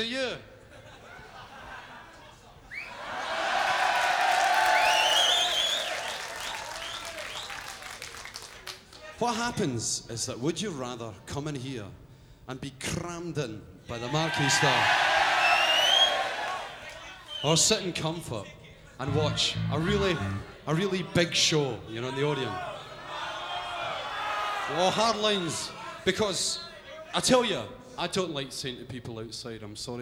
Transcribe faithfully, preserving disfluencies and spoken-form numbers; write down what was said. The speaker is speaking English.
you. What happens is that would you rather come in here and be crammed in by the marquee star, or sit in comfort and watch a really, a really big show, you know, in the Odeon? Well, hard lines, because I tell you, I don't like saying to people outside, I'm sorry.